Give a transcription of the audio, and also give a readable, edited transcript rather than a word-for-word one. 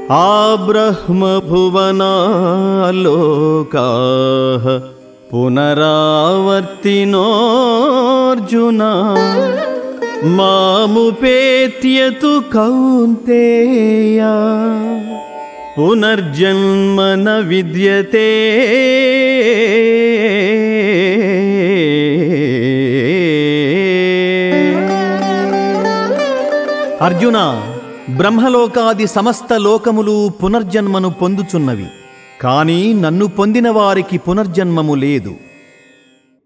ఆ బ్రహ్మభువనాలోకాః పునరావర్తినోऽర్జున మాముపేత్యతు కౌంతేయ పునర్జన్మ న విద్యతే. అర్జున, బ్రహ్మలోకాది సమస్త లోకములు పునర్జన్మను పొందుచున్నవి, కానీ నన్ను పొందిన వారికి పునర్జన్మము లేదు.